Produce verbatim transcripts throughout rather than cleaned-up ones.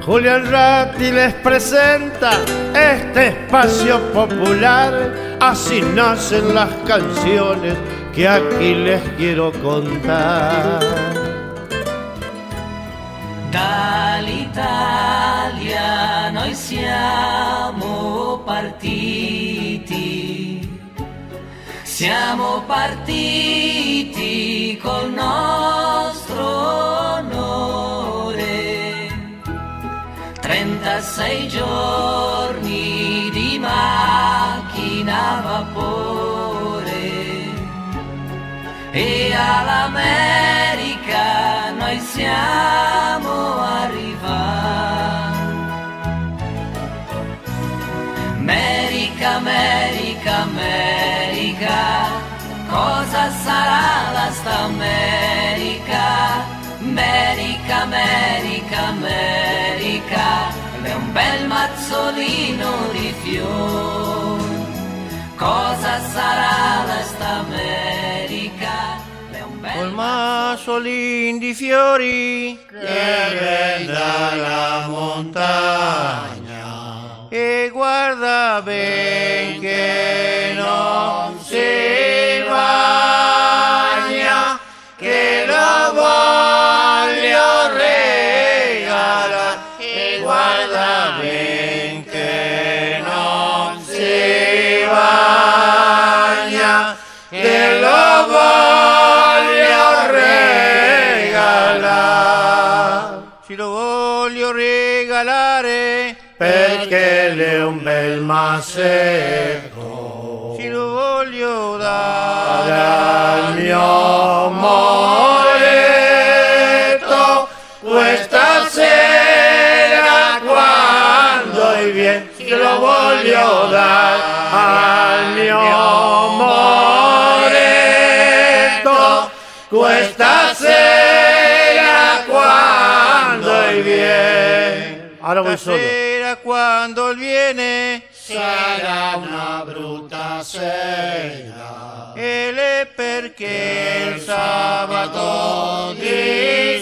Julián Ratti les presenta este espacio popular. Así nacen las canciones que aquí les quiero contar. Dall'Italia noi siamo partiti, siamo partiti col nostro onore, trentasei giorni di macchina a vapore, e all'America noi siamo arrivati. America, America, America, cosa sarà la sta America? America, America, America, è un bel mazzolino di fiori. Cosa sarà la sta America? Col mazzolin di fiori che ven dalla montagna, e guarda ben che non si bagna, che lo voglio regalare, e guarda ben che non si bagna, che lo voglio regalare. Si lo voglio regalare perché è un bel massetto, si lo voglio dare al mio moretto questa sera quando viene, si lo voglio dare al mio moretto questa sera quando viene. Ahora voy solo. Quando viene sarà una brutta sera, e le perché il sabato di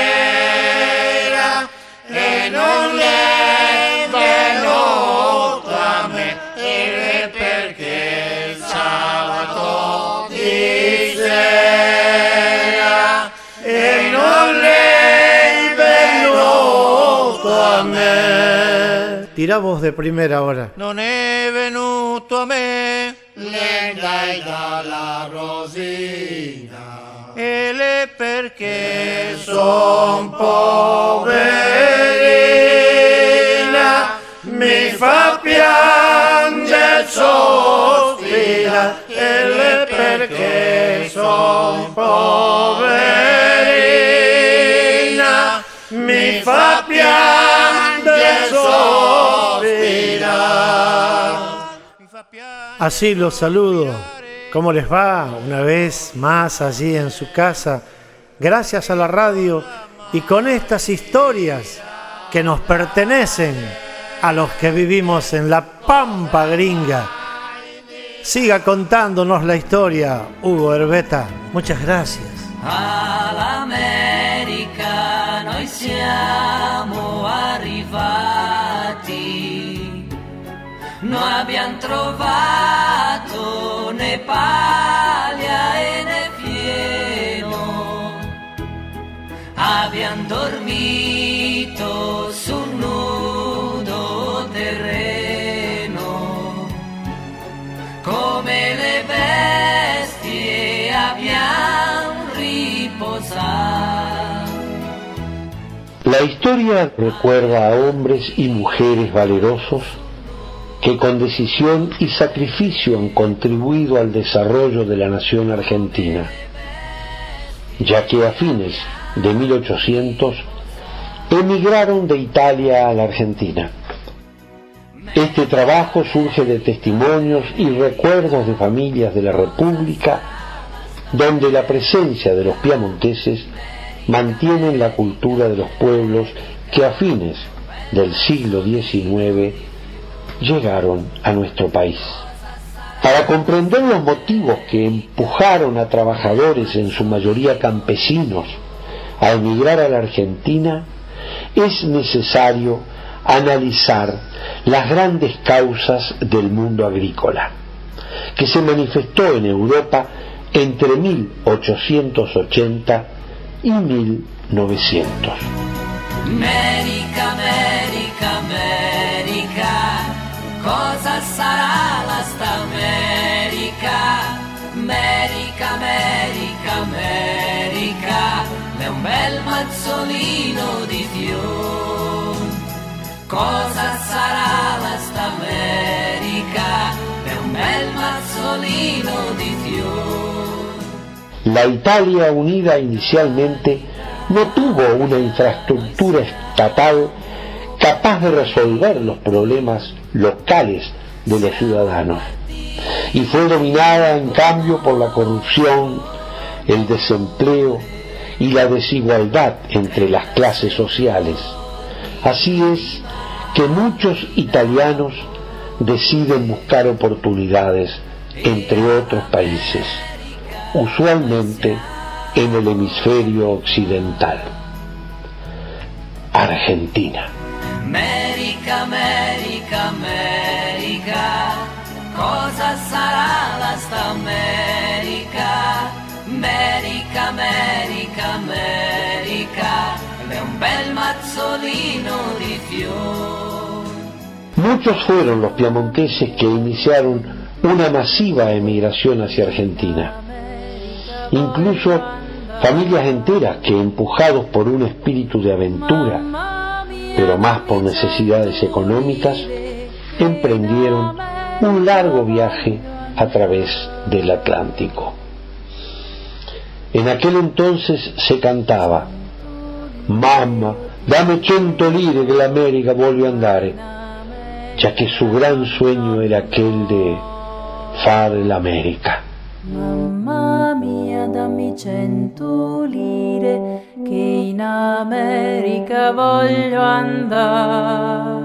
sera e non è venuto a me, e le perché il sabato di sera e non è venuto a me. Tira voz de primera hora. Non è venuto a me le dai dalla rosina, e le perché son poverina, mi fa piangere sospira, e le perché son poverina, mi fa piangere sospira. Así los saludo. ¿Cómo les va? Una vez más allí en su casa, gracias a la radio y con estas historias que nos pertenecen a los que vivimos en la Pampa Gringa. Siga contándonos la historia, Hugo Herbeta. Muchas gracias. All'America noi siamo arrivati, non abbiamo trovato né paglia e né fieno, abbiamo dormito su un nudo terreno, come le bestie abbiamo riposato. La historia recuerda a hombres y mujeres valerosos que con decisión y sacrificio han contribuido al desarrollo de la nación argentina, ya que a fines de mil ochocientos emigraron de Italia a la Argentina. Este trabajo surge de testimonios y recuerdos de familias de la República, donde la presencia de los piamonteses mantienen la cultura de los pueblos que a fines del siglo diecinueve llegaron a nuestro país. Para comprender los motivos que empujaron a trabajadores, en su mayoría campesinos, a emigrar a la Argentina, es necesario analizar las grandes causas del mundo agrícola, que se manifestó en Europa entre mil ochocientos ochenta y mil novecientos. América, América, América, cosa sarà la sta America? America, America, America, è un bel mazzolino di fior. Cosa sarà la sta America? È un bel mazzolino di fior. La Italia unida inicialmente no tuvo una infraestructura estatal capaz de resolver los problemas locales de los ciudadanos, y fue dominada en cambio por la corrupción, el desempleo y la desigualdad entre las clases sociales. Así es que muchos italianos deciden buscar oportunidades entre otros países, usualmente en el hemisferio occidental. Argentina. América, América, América, cosa sarà la sta America? America, America, America, è un bel mazzolino di fior. Muchos fueron los piamonteses que iniciaron una masiva emigración hacia Argentina. Incluso familias enteras que, empujados por un espíritu de aventura, pero más por necesidades económicas, emprendieron un largo viaje a través del Atlántico. En aquel entonces se cantaba: «Mamma, dame cento lire que la América vuelve a andare», ya que su gran sueño era aquel de fare l'America. Mamma mia, dammi cento lire che in America voglio andare.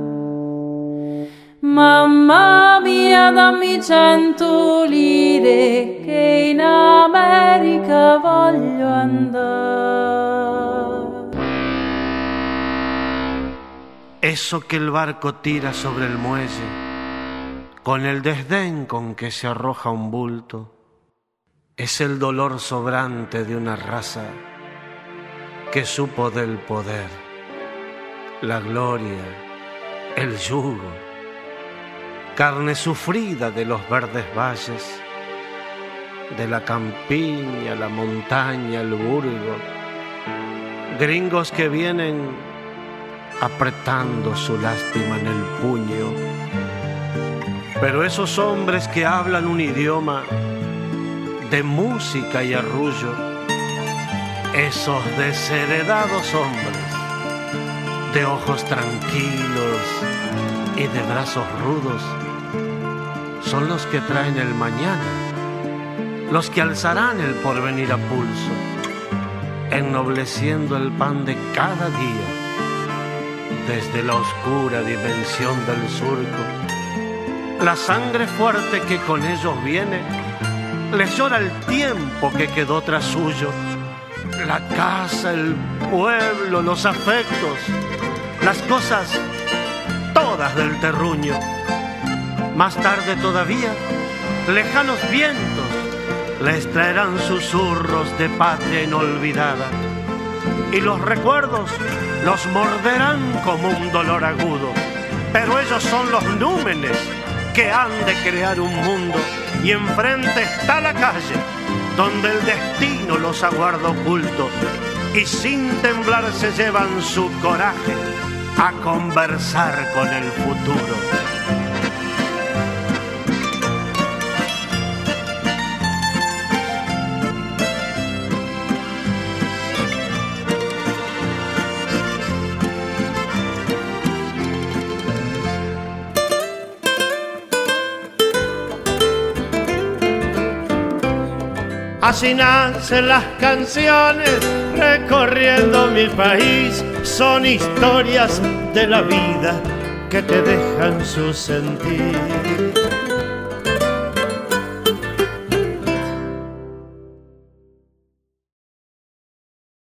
Mamma mia, dammi cento lire che in America voglio andare. Eso que el barco tira sobre el muelle, con el desdén con que se arroja un bulto, es el dolor sobrante de una raza que supo del poder, la gloria, el yugo, carne sufrida de los verdes valles, de la campiña, la montaña, el burgo, gringos que vienen apretando su lástima en el puño. Pero esos hombres que hablan un idioma de música y arrullo, esos desheredados hombres de ojos tranquilos y de brazos rudos, son los que traen el mañana, los que alzarán el porvenir a pulso, ennobleciendo el pan de cada día desde la oscura dimensión del surco. La sangre fuerte que con ellos viene les llora el tiempo que quedó tras suyo, la casa, el pueblo, los afectos, las cosas todas del terruño. Más tarde todavía, lejanos vientos les traerán susurros de patria inolvidada, y los recuerdos los morderán como un dolor agudo. Pero ellos son los númenes que han de crear un mundo, y enfrente está la calle donde el destino los aguarda ocultos, y sin temblar se llevan su coraje a conversar con el futuro. Así nacen las canciones recorriendo mi país, son historias de la vida que te dejan su sentir.